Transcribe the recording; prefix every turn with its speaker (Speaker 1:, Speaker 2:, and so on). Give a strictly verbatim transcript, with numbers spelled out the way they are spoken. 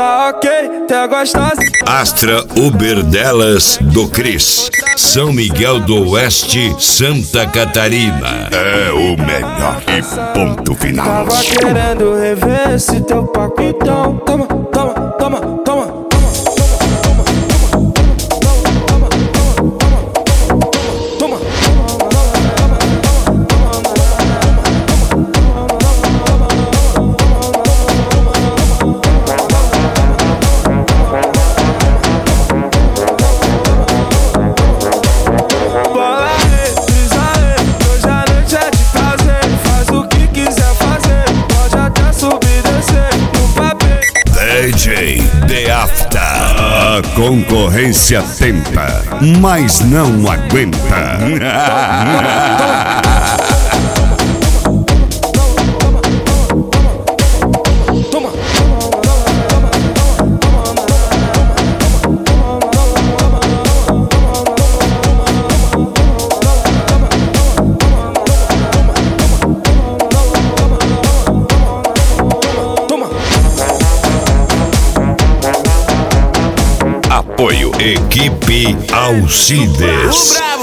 Speaker 1: tá ok, tá gostosa.
Speaker 2: Astra Uber delas do Cris, São Miguel do Oeste, Santa Catarina.
Speaker 3: É o melhor e ponto final.
Speaker 1: Tava querendo rever esse teu pacotão. Toma, toma, toma, toma.
Speaker 2: D J The After. A concorrência tenta, mas não aguenta. Apoio Equipe Alcides.